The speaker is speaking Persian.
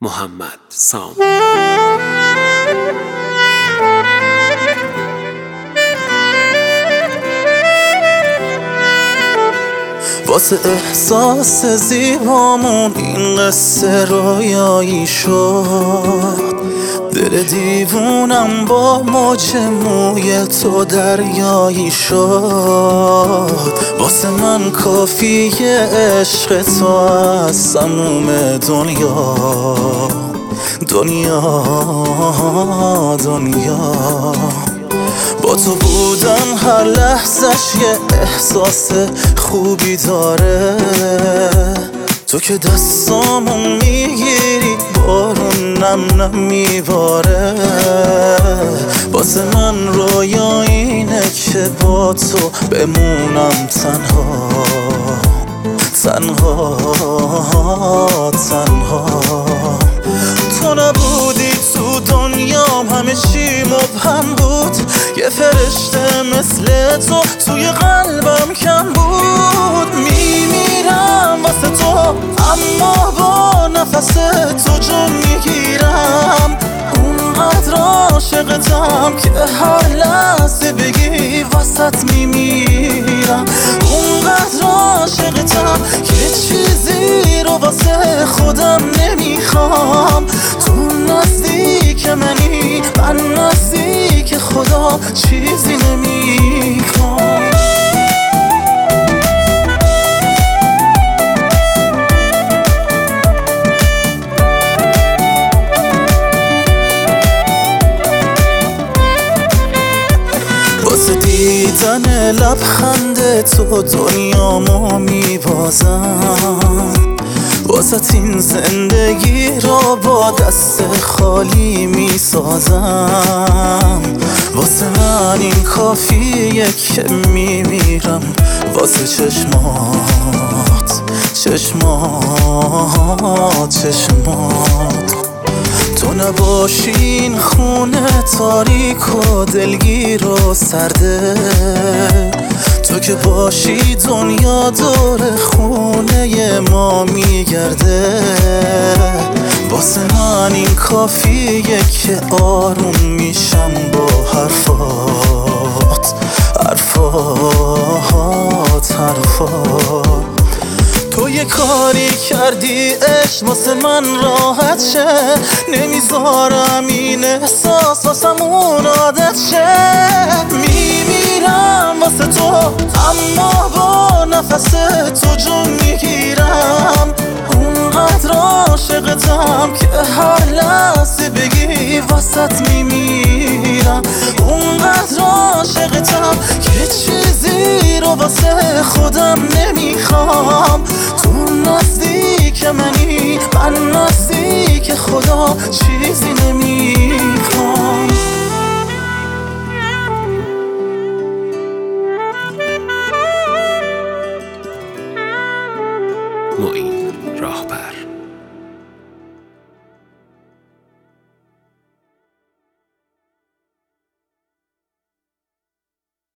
محمد سام. واسه احساس زیبامون این قصه رویایی شد، دل دیوونم با موج موی تو دریایی شد. واسه من کافیه عشق تو از تموم دنیا با تو بودن هر لحظش یه احساس خوبی داره. تو که دستامو میگیری بارون نم میباره. واسه من رویا اینه که با تو بمونم تنها تو نبودی تو دنیام همه چی مبهم بود. یه فرشته مثل تو توی قلبم کم بود. میمیرم واسه تو اما با نفس تو جون میگیرم. اونقدر عاشقتم که هر لحظه بگی واسط میمیرم. اونقدر عاشقتم که چیزی رو واسه خودم نمیخوام. تو نزدیک منی من نزدیک خدا چیزی نمیخوام. واسه دیدن لبخند تو دنیامو میبازم. واسه این زندگی رو با دست خالی میسازم. واسه من این کافیه که میمیرم واسه چشمات تو نباشی این خونه تاریک و دلگیر و سرده. تو که باشی دنیا دور خونه ما میگرده. واسه من این کافیه که آروم میشم با حرفات. تو یه کاری کردی عشق واسه من راحت شه. نمیذارم این احساس واسمون عادت شه. میمیرم واسه تو اما با نفس تو جون میگیرم. اونقدر عاشقتم که هر لحظه بگی واسط میمیرم. اونقدر عاشقتم که چیزی رو واسه خودم نمیخوام. تو نزدیک منی من نزدیک خدا چیزی نمیخوام. معین راهبر.